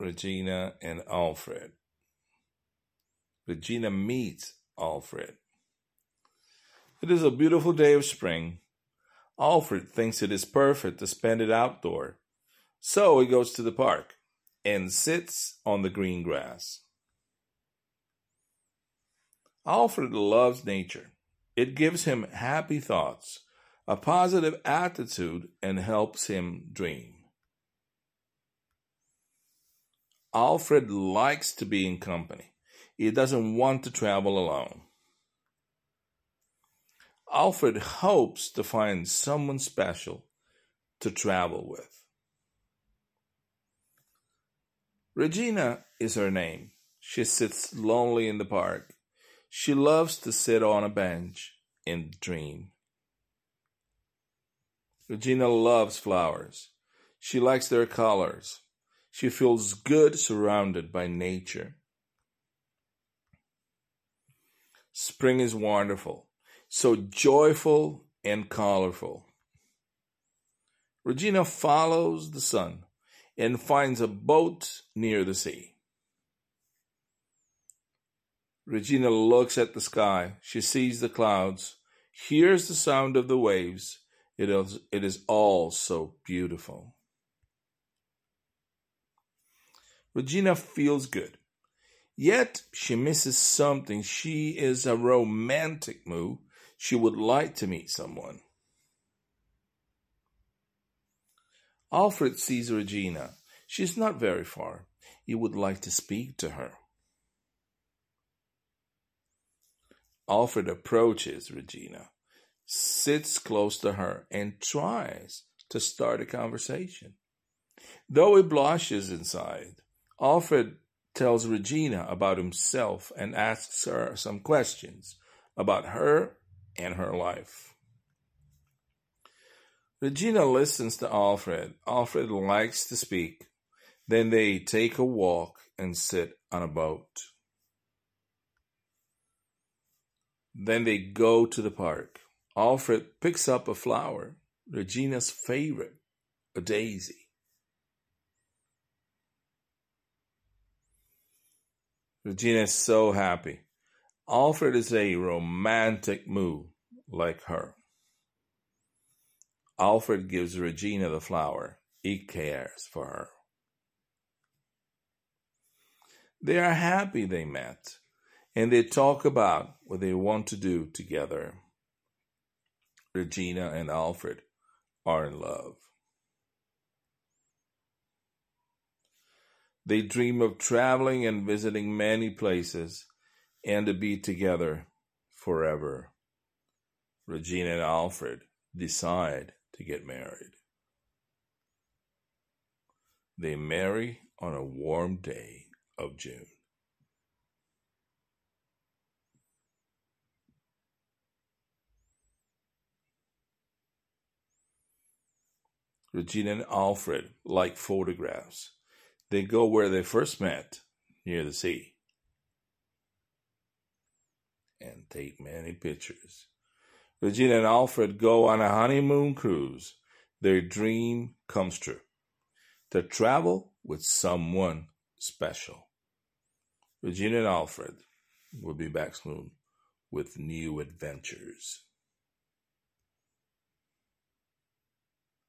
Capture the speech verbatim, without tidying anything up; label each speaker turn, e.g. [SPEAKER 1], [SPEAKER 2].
[SPEAKER 1] Regina and Alfred. Regina meets Alfred. It is a beautiful day of spring. Alfred thinks it is perfect to spend it outdoor, so he goes to the park and sits on the green grass. Alfred loves nature. It gives him happy thoughts, a positive attitude, and helps him dream. Alfred likes to be in company. He doesn't want to travel alone. Alfred hopes to find someone special to travel with. Regina is her name. She sits lonely in the park. She loves to sit on a bench and dream. Regina loves flowers. She likes their colors. She feels good surrounded by nature. Spring is wonderful, so joyful and colorful. Regina follows the sun and finds a boat near the sea. Regina looks at the sky. She sees the clouds, hears the sound of the waves. It is, it is all so beautiful. Regina feels good, yet she misses something. She is a romantic mood. She would like to meet someone. Alfred sees Regina. She's not very far. He would like to speak to her. Alfred approaches Regina, sits close to her, and tries to start a conversation. Though he blushes inside, Alfred tells Regina about himself and asks her some questions about her and her life. Regina listens to Alfred. Alfred likes to speak. Then they take a walk and sit on a boat. Then they go to the park. Alfred picks up a flower, Regina's favorite, a daisy. Regina is so happy. Alfred is a romantic mood like her. Alfred gives Regina the flower. He cares for her. They are happy they met, and they talk about what they want to do together. Regina and Alfred are in love. They dream of traveling and visiting many places and to be together forever. Regina and Alfred decide to get married. They marry on a warm day of June. Regina and Alfred like photographs. They go where they first met, near the sea, and take many pictures. Regina and Alfred go on a honeymoon cruise. Their dream comes true, to travel with someone special. Regina and Alfred will be back soon with new adventures.